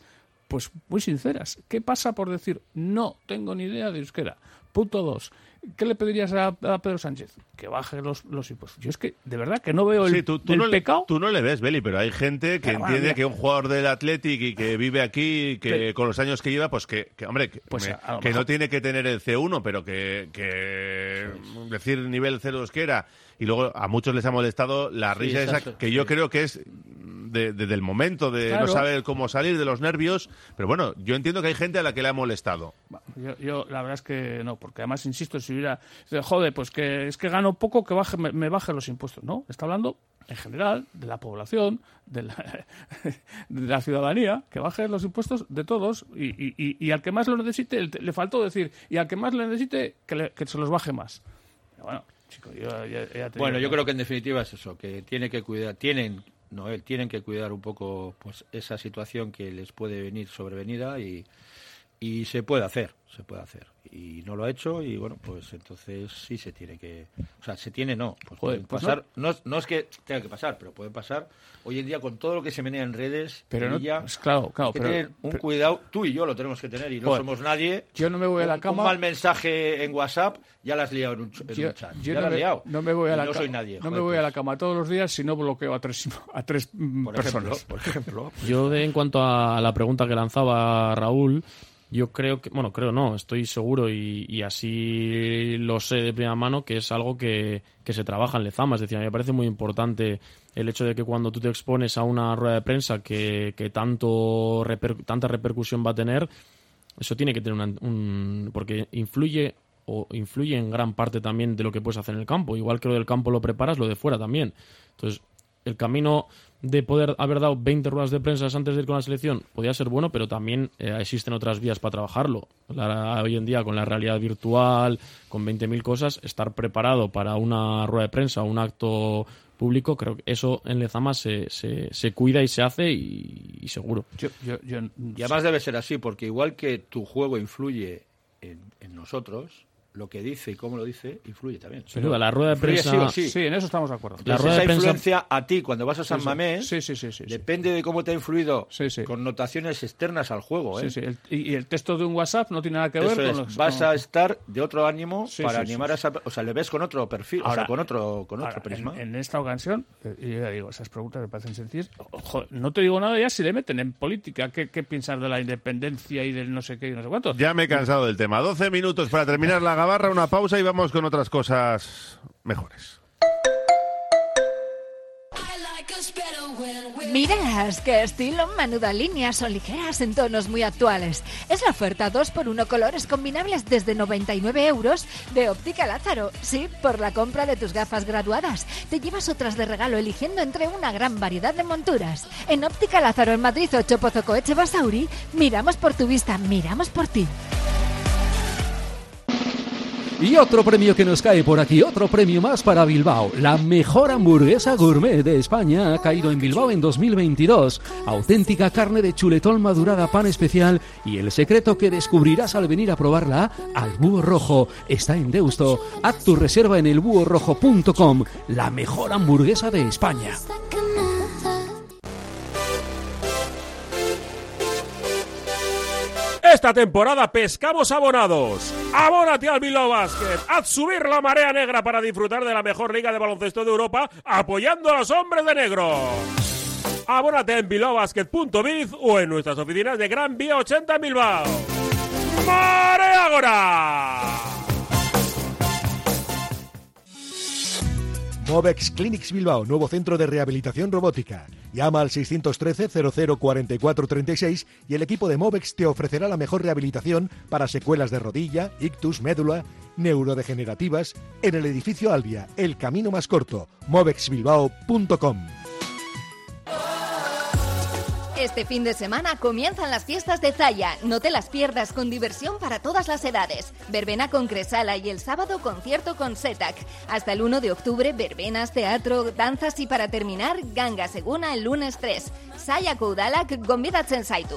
pues muy sinceras. ¿Qué pasa por decir no tengo ni idea de euskera? Punto dos. ¿Qué le pedirías a, a Pedro Sánchez? Que baje los, los impuestos. Yo es que, de verdad, que no veo el, sí, tú, tú el no pecado. Le, tú no le ves, Beli, pero hay gente que Pero, entiende bueno, que un jugador del Athletic y que vive aquí, que pero, con los años que lleva, pues que, que hombre, que, pues me, a, a que mejor. no tiene que tener el C uno, pero que, que sí. decir nivel cero euskera. Y luego a muchos les ha molestado la risa sí, esa, esa que sí. yo creo que es de, de, del momento, de claro. no saber cómo salir, de los nervios. Pero bueno, yo entiendo que hay gente a la que le ha molestado. Yo, yo la verdad es que no, porque además, insisto, si hubiera... Joder, pues que es que gano poco, que baje, me, me baje los impuestos. No, está hablando en general de la población, de la, de la ciudadanía, que baje los impuestos de todos y, y, y, y al que más lo necesite, le faltó decir, y al que más le necesite, que, le, que se los baje más. Pero bueno... Chico, yo, ya, ya bueno, yo que... creo que en definitiva es eso, que tiene que cuidar, tienen, Noel, tienen que cuidar un poco pues esa situación que les puede venir sobrevenida y, y se puede hacer, se puede hacer. Y no lo ha hecho y bueno, pues entonces sí se tiene que, o sea, se tiene no, pues Joder, pueden pues pasar, no. No, no es que tenga que pasar, pero puede pasar hoy en día con todo lo que se menea en redes, pero no, ya, pues claro, claro, que pero, tener un pero, cuidado, tú y yo lo tenemos que tener y no joder, somos nadie. Yo no me voy a la un, cama. Un mal mensaje en WhatsApp ya la has liado en un, en yo, un chat. Yo ya no la has me, liado. No me voy a la no cama. soy nadie. No joder, me voy pues. a la cama todos los días si no bloqueo a tres a tres por personas. Ejemplo, por ejemplo. Yo de, en cuanto a la pregunta que lanzaba Raúl, yo creo que, bueno, creo no, estoy seguro y, y así lo sé de primera mano que es algo que, que se trabaja en Lezama. Es decir, a mí me parece muy importante el hecho de que cuando tú te expones a una rueda de prensa que, que tanto reper, tanta repercusión va a tener, eso tiene que tener una, un... porque influye o influye en gran parte también de lo que puedes hacer en el campo. Igual que lo del campo lo preparas, lo de fuera también. Entonces, el camino de poder haber dado veinte ruedas de prensa antes de ir con la selección podía ser bueno, pero también eh, existen otras vías para trabajarlo. La, hoy en día, con la realidad virtual, con veinte mil cosas, estar preparado para una rueda de prensa o un acto público, creo que eso en Lezama se, se, se cuida y se hace y, y seguro. Yo, yo, yo, y además debe ser así, porque igual que tu juego influye en, en nosotros, lo que dice y cómo lo dice influye también. Sin duda, la rueda de prensa... Sí, o sí. sí, en eso estamos de acuerdo. La rueda esa de prensa... influencia a ti cuando vas a San sí, Mamés, sí, sí, sí, sí, depende de cómo te ha influido sí, sí. connotaciones externas al juego. ¿eh? Sí, sí. El, y el texto de un WhatsApp no tiene nada que ver eso con es, los... Vas con... a estar de otro ánimo sí, para sí, animar sí, a esa... O sea, le ves con otro perfil, ahora, o sea, con otro, con ahora, otro prisma. En, en esta ocasión, eh, yo ya digo, esas preguntas me parecen sencillas. Ojo, no te digo nada ya si le meten en política. ¿Qué, qué piensas de la independencia y del no sé qué y no sé cuánto? Ya me he cansado del tema. doce minutos para terminar la gabarra, una pausa y vamos con otras cosas mejores. Miras, qué estilo, menuda línea, son ligeras en tonos muy actuales. Es la oferta dos por uno colores combinables desde noventa y nueve euros de Óptica Lázaro. Sí, por la compra de tus gafas graduadas. Te llevas otras de regalo eligiendo entre una gran variedad de monturas. En Óptica Lázaro en Madrid, ocho Pozocoeche Basauri, miramos por tu vista, miramos por ti. Y otro premio que nos cae por aquí, otro premio más para Bilbao. La mejor hamburguesa gourmet de España ha caído en Bilbao en dos mil veintidós. Auténtica carne de chuletón madurada, pan especial y el secreto que descubrirás al venir a probarla al Búho Rojo. Está en Deusto. Haz tu reserva en el búho rojo punto com. La mejor hamburguesa de España. Esta temporada pescamos abonados. Abónate al Bilbao Basket. Haz subir la marea negra para disfrutar de la mejor liga de baloncesto de Europa apoyando a los hombres de negro. Abónate en bilbao basket punto biz o en nuestras oficinas de Gran Vía ochenta en Bilbao. ¡Marea Agora! Movex Clinics Bilbao, nuevo centro de rehabilitación robótica. Llama al seiscientos trece cero cero cuarenta y cuatro treinta y seis y el equipo de Movex te ofrecerá la mejor rehabilitación para secuelas de rodilla, ictus, médula, neurodegenerativas en el edificio Albia, el camino más corto, movex bilbao punto com. Este fin de semana comienzan las fiestas de Zaya. No te las pierdas, con diversión para todas las edades. Verbena con Cresala y el sábado concierto con Setac. Hasta el uno de octubre, verbenas, teatro, danzas y para terminar, ganga seguna el lunes tres. Zayako udalak gonbidatzen zaitu.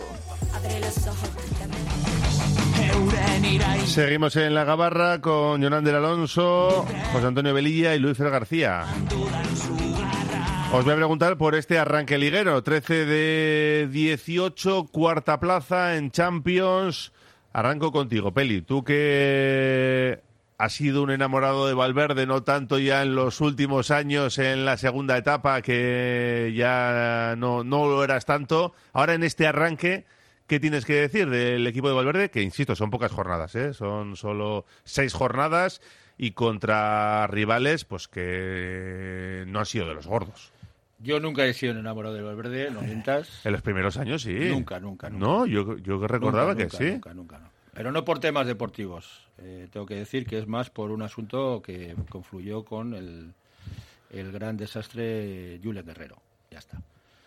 Seguimos en la gabarra con Jonan del Alonso, José Antonio Velilla y Luis Fer García. Os voy a preguntar por este arranque liguero. trece de dieciocho, cuarta plaza en Champions. Arranco contigo, Peli. Tú que has sido un enamorado de Valverde, no tanto ya en los últimos años en la segunda etapa, que ya no, no lo eras tanto. Ahora en este arranque, ¿qué tienes que decir del equipo de Valverde? Que, insisto, son pocas jornadas, ¿eh? Son solo seis jornadas y contra rivales pues que no han sido de los gordos. Yo nunca he sido un enamorado de Valverde, no mientas. En los primeros años sí. Nunca, nunca, nunca. No, yo, yo recordaba nunca, que nunca, sí. Nunca, nunca, no. Pero no por temas deportivos. Eh, tengo que decir que es más por un asunto que confluyó con el, el gran desastre Julen Guerrero. Ya está.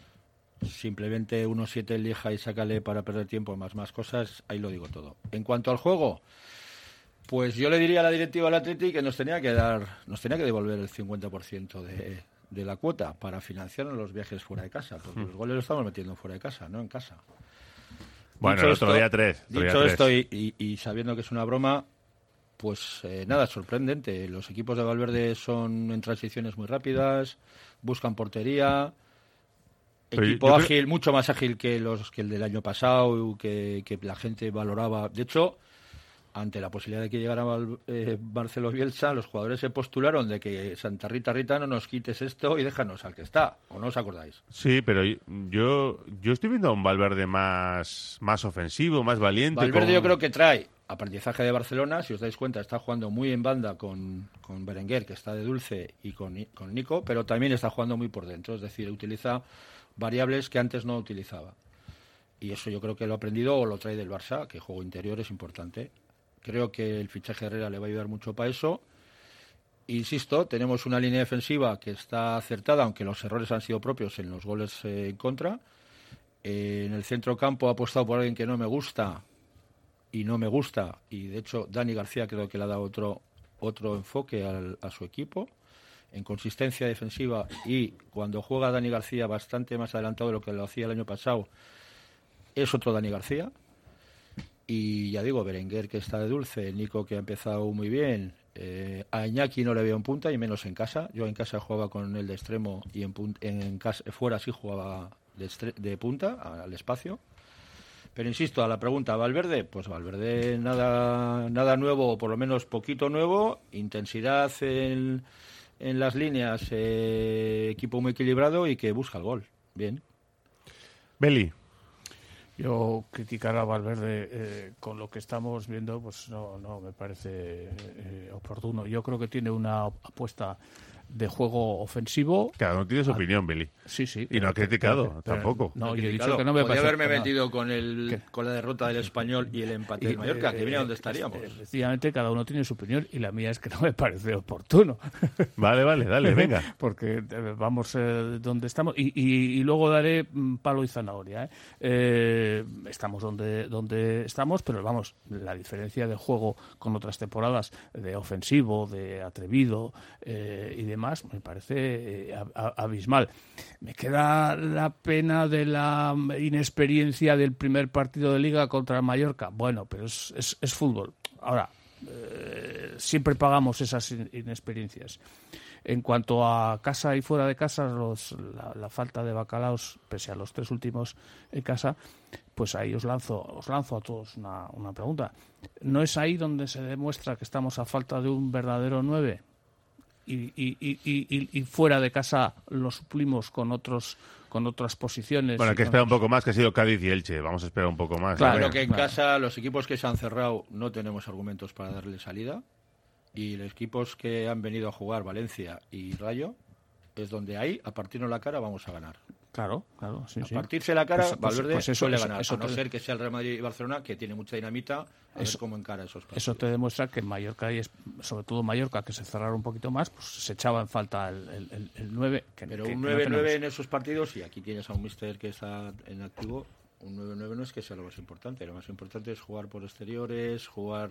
Simplemente uno siete elija y sácale para perder tiempo, más más cosas, ahí lo digo todo. En cuanto al juego, pues yo le diría a la directiva del Athletic que nos tenía que dar, nos tenía que devolver el cincuenta por ciento de, de la cuota para financiar los viajes fuera de casa, porque los goles los estamos metiendo fuera de casa, no en casa. Bueno, dicho el otro esto, día tres. Otro dicho día esto tres. y, y, y sabiendo que es una broma, pues eh, nada, sorprendente. Los equipos de Valverde son en transiciones muy rápidas, buscan portería. Pero Equipo yo ágil, creo... mucho más ágil que los que el del año pasado, que, que la gente valoraba. De hecho, ante la posibilidad de que llegara Val, eh, Marcelo Bielsa, los jugadores se postularon de que Santa Rita Rita no nos quites esto y déjanos al que está. ¿O no os acordáis? Sí, pero yo yo estoy viendo a un Valverde más, más ofensivo, más valiente. Valverde con... yo creo que trae aprendizaje de Barcelona. Si os dais cuenta, está jugando muy en banda con, con Berenguer, que está de dulce, y con, con Nico, pero también está jugando muy por dentro. Es decir, utiliza variables que antes no utilizaba. Y eso yo creo que lo ha aprendido o lo trae del Barça, que juego interior es importante. Creo que el fichaje de Herrera le va a ayudar mucho para eso. Insisto, tenemos una línea defensiva que está acertada, aunque los errores han sido propios en los goles eh, en contra. Eh, en el centro campo ha apostado por alguien que no me gusta y no me gusta. Y de hecho, Dani García creo que le ha dado otro, otro enfoque al, a su equipo. En consistencia defensiva, y cuando juega Dani García bastante más adelantado de lo que lo hacía el año pasado, es otro Dani García. Y ya digo, Berenguer, que está de dulce, Nico, que ha empezado muy bien, eh, a Iñaki no le veo en punta y menos en casa. Yo en casa jugaba con él de extremo y en, punta, en casa, fuera sí jugaba de, estre, de punta al espacio. Pero insisto, a la pregunta, ¿Valverde? Pues Valverde nada, nada nuevo, o por lo menos poquito nuevo, intensidad en, en las líneas, eh, equipo muy equilibrado y que busca el gol. Bien. Beli. Yo criticar a Valverde eh, con lo que estamos viendo, pues no, no me parece eh, oportuno. Yo creo que tiene una apuesta de juego ofensivo. Cada uno tiene su a... opinión, Beli. Sí, sí. Y no ha criticado, pero, pero, tampoco. No, no yo he criticado. dicho que no me Podría parece... haberme no. metido con el ¿Qué? con la derrota del Español y el empate del Mallorca, eh, que mira eh, dónde estaríamos. Eh, sencillamente cada uno tiene su opinión y la mía es que no me parece oportuno. Vale, vale, dale, venga. Porque eh, vamos eh, donde estamos y, y, y luego daré mm, palo y zanahoria. ¿eh? Eh, estamos donde, donde estamos, pero vamos, la diferencia de juego con otras temporadas, de ofensivo, de atrevido eh, y demás, me parece eh, abismal. Me queda la pena de la inexperiencia del primer partido de Liga contra el Mallorca. Bueno, pero es, es, es fútbol. Ahora, eh, siempre pagamos esas inexperiencias. En cuanto a casa y fuera de casa, los, la, la falta de bacalaos, pese a los tres últimos en casa, pues ahí os lanzo, os lanzo a todos una, una pregunta. ¿No es ahí donde se demuestra que estamos a falta de un verdadero nueve? Y, y, y, y, y fuera de casa lo suplimos con otros con otras posiciones. Bueno, hay que esperar un poco más, que ha sido Cádiz y Elche. Vamos a esperar un poco más. Claro, ¿no? que en claro. casa los equipos que se han cerrado no tenemos argumentos para darle salida, y los equipos que han venido a jugar, Valencia y Rayo, es donde ahí, a partirnos la cara, vamos a ganar. Claro, claro, sí, a sí. partirse la cara, Pues- pues- Valverde pues eso- suele eso- ganar, eso a no te- ser que sea el Real Madrid y Barcelona, que tiene mucha dinamita, a Eso- ver cómo encara esos partidos. Eso te demuestra que en Mallorca, y es, sobre todo Mallorca, que se cerraron un poquito más, pues se echaba en falta el, el, el, el nueve. Que, Pero que- un que no nueve nueve tenemos. en esos partidos, y aquí tienes a un míster que está en activo, un nueve nueve no es que sea lo más importante. Lo más importante es jugar por exteriores, jugar,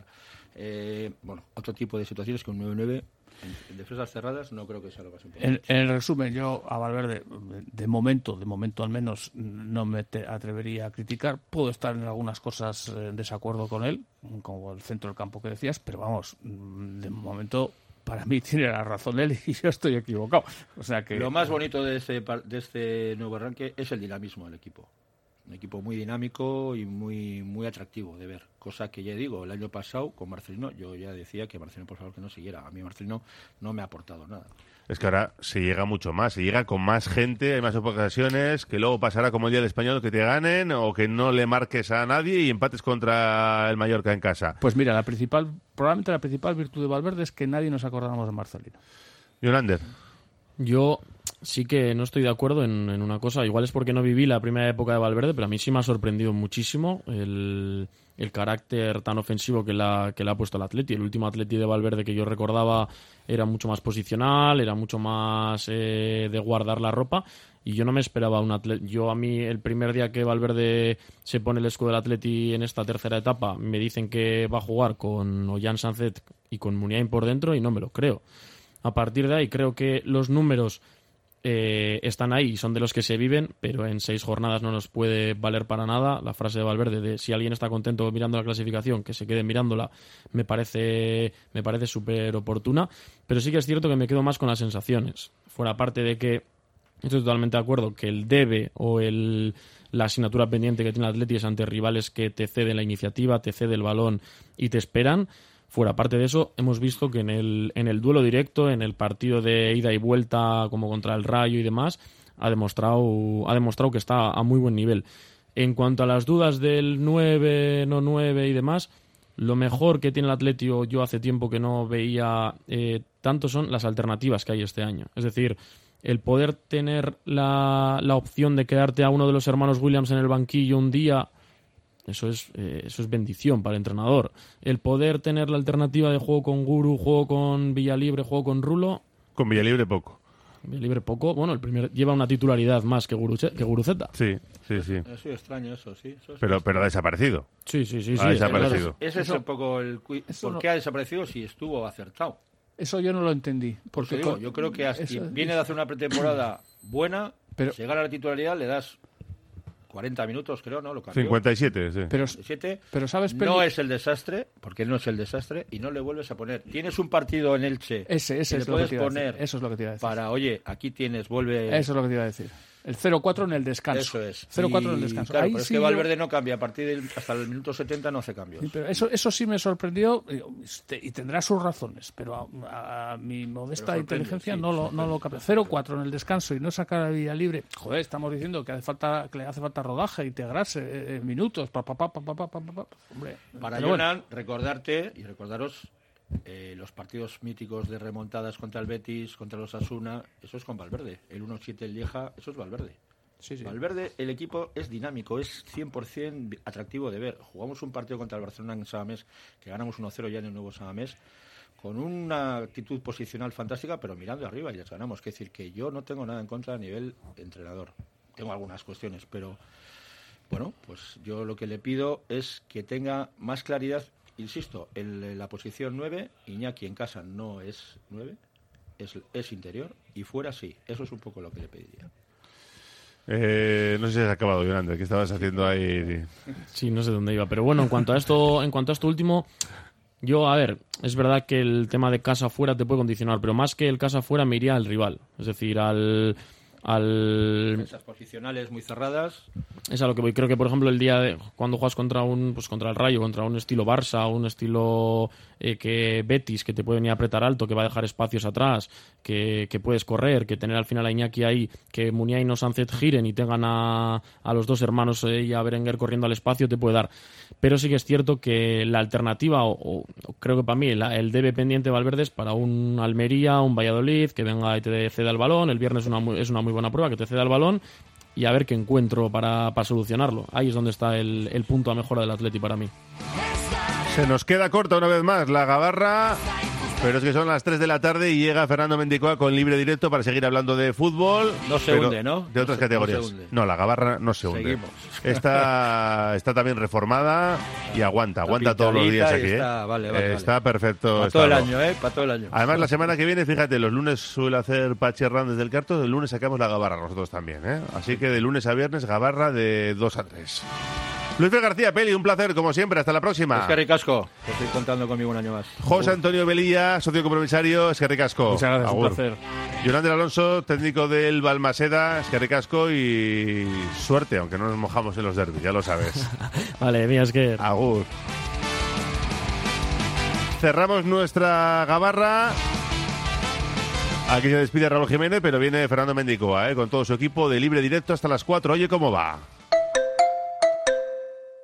eh, bueno, otro tipo de situaciones que un nueve nueve en, en defensas cerradas no creo que sea lo más importante. En, en resumen, yo a Valverde, de momento, de momento al menos, no me te- atrevería a criticar. Puedo estar en algunas cosas en desacuerdo con él, como el centro del campo que decías, pero vamos, de momento para mí tiene la razón él y yo estoy equivocado. O sea que lo más bonito de este, de este nuevo arranque es el dinamismo del equipo. Un equipo muy dinámico y muy muy atractivo de ver. Cosa que ya digo, el año pasado con Marcelino, yo ya decía que Marcelino, por favor, que no siguiera. A mí Marcelino no me ha aportado nada. Es que ahora se llega mucho más, se llega con más gente, hay más ocasiones, que luego pasará como el día del Español, que te ganen o que no le marques a nadie y empates contra el Mallorca en casa. Pues mira, la principal, probablemente la principal virtud de Valverde es que nadie nos acordamos de Marcelino. Yolander. Yo sí que no estoy de acuerdo en, en una cosa. Igual es porque no viví la primera época de Valverde, pero a mí sí me ha sorprendido muchísimo el, el carácter tan ofensivo que le ha, que le ha puesto el Atleti. El último Atleti de Valverde que yo recordaba era mucho más posicional, era mucho más eh, de guardar la ropa. Y yo no me esperaba un Atleti. Yo a mí el primer día que Valverde se pone el escudo del Atleti en esta tercera etapa, me dicen que va a jugar con Ollán Sánchez y con Muniain por dentro y no me lo creo. A partir de ahí creo que los números eh, están ahí y son de los que se viven, pero en seis jornadas no nos puede valer para nada. La frase de Valverde de si alguien está contento mirando la clasificación, que se quede mirándola, me parece me parece súper oportuna. Pero sí que es cierto que me quedo más con las sensaciones. Fuera parte de que estoy totalmente de acuerdo que el debe o el la asignatura pendiente que tiene el Atleti es ante rivales que te ceden la iniciativa, te cede el balón y te esperan. Fuera parte de eso, hemos visto que en el, en el duelo directo, en el partido de ida y vuelta como contra el Rayo y demás, ha demostrado, ha demostrado que está a muy buen nivel. En cuanto a las dudas del nueve, no nueve y demás, lo mejor que tiene el Atleti, yo hace tiempo que no veía eh, tanto, son las alternativas que hay este año. Es decir, el poder tener la, la opción de quedarte a uno de los hermanos Williams en el banquillo un día... Eso es, eh, eso es bendición para el entrenador. El poder tener la alternativa de juego con Guru, juego con Villalibre, juego con Rulo... Con Villalibre poco. Villalibre poco. Bueno, el primer lleva una titularidad más que, Guru, que Guruceta. Sí, sí, sí. Es extraño eso, sí. Eso es pero, pero ha desaparecido. Sí, sí, sí. Ha sí desaparecido. Ese es un poco el... ¿Por no... qué ha desaparecido si estuvo acertado? Eso yo no lo entendí. Porque digo, con... yo creo que hasta eso... viene de hacer una pretemporada buena, pero... si llega a la titularidad le das... cuarenta minutos, creo, ¿no? Lo cambió. cincuenta y siete, sí. Pero, cincuenta y siete. pero sabes... No es el desastre, porque no es el desastre, y no le vuelves a poner. Tienes un partido en Elche ese, ese que es le lo puedes que te iba poner a decir. Eso es lo que te iba a decir. Para, oye, aquí tienes, vuelve... Eso es lo que te iba a decir. El cero cuatro en el descanso. Eso es. cero cuatro y, en el descanso. Claro, Ahí pero sí es que Valverde yo... no cambia. A partir del hasta el minuto setenta no hace cambios. Sí, pero eso, eso sí me sorprendió y tendrá sus razones, pero a, a mi modesta inteligencia sí, no lo, no lo cambia. cero cuatro en el descanso y no sacar a Villalibre. Joder, estamos diciendo que hace falta que le hace falta rodaje, integrarse, eh, minutos, pa, pa, pa, pa, pa, pa, pa, pa. Hombre, para Jonan, bueno. recordarte y recordaros eh, los partidos míticos de remontadas contra el Betis, contra los Asuna, eso es con Valverde. El uno siete el Lieja, eso es Valverde. Sí, sí. Valverde, el equipo es dinámico, es cien por ciento atractivo de ver. Jugamos un partido contra el Barcelona en Samamés, que ganamos uno cero ya en el nuevo Samamés, con una actitud posicional fantástica, pero mirando arriba y les ganamos. Es decir, que yo no tengo nada en contra a nivel entrenador. Tengo algunas cuestiones, pero bueno, pues yo lo que le pido es que tenga más claridad. Insisto, en la posición nueve, Iñaki en casa no es nueve, es, es interior, y fuera sí. Eso es un poco lo que le pediría. Eh, no sé si has acabado, Yolanda, ¿qué estabas haciendo ahí? Sí, no sé dónde iba, pero bueno, en cuanto a esto, en cuanto a esto último, yo, a ver, es verdad que el tema de casa fuera te puede condicionar, pero más que el casa fuera me iría al rival, es decir, al... al Esas posicionales muy cerradas. Es a lo que voy. Creo que, por ejemplo, el día de cuando juegas contra un pues contra el Rayo, contra un estilo Barça, un estilo eh, que Betis, que te puede venir a apretar alto, que va a dejar espacios atrás, que, que puedes correr, que tener al final a Iñaki ahí, que Muniain o Sánchez giren y tengan a, a los dos hermanos eh, y a Berenguer corriendo al espacio, te puede dar. Pero sí que es cierto que la alternativa, o, o creo que para mí, la, el debe pendiente de Valverde es para un Almería, un Valladolid, que venga y te ceda el balón. El viernes una muy, es una muy buena prueba, que te ceda el balón y a ver qué encuentro para, para solucionarlo. Ahí es donde está el, el punto a mejora del Atleti para mí. Se nos queda corta una vez más la gabarra, pero es que son las tres de la tarde y llega Fernando Mendicoa con libre directo para seguir hablando de fútbol. No se hunde, ¿no? De otras no se, categorías. No, se no, la gabarra no se hunde. Seguimos. Está, está también reformada y aguanta, aguanta todos los días aquí. Está, ¿eh? vale, vale, está vale. perfecto. Para todo el año, ¿eh? Para todo el año. Además, la semana que viene, fíjate, los lunes suele hacer Pachi Hernández del Carto, el lunes sacamos la gabarra nosotros también, ¿eh? Así que de lunes a viernes, gabarra de dos a tres. Luis García, Peli, un placer, como siempre. Hasta la próxima. Es que ricasco. Estoy contando conmigo un año más. José Antonio Velilla, socio compromisario, es que ricasco. Muchas gracias, Agur. un placer. Yolanda Alonso, técnico del Balmaseda, es que ricasco y suerte, aunque no nos mojamos en los derbis, ya lo sabes. Vale, mía, es que... Agur. Cerramos nuestra gabarra. Aquí se despide Raúl Jiménez, pero viene Fernando Mendicoa, ¿eh? Con todo su equipo de Libre Directo hasta las cuatro. Oye, ¿cómo va?